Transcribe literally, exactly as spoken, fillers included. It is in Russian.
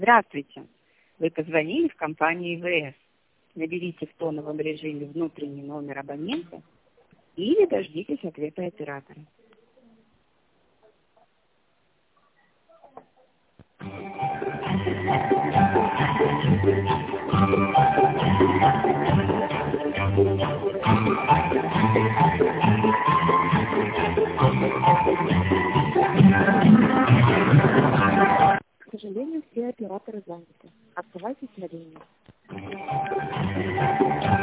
Здравствуйте. Вы позвонили в компанию ИВС. Наберите в тоновом режиме внутренний номер абонента или дождитесь ответа оператора. К сожалению, все операторы заняты. Оставайтесь на линии.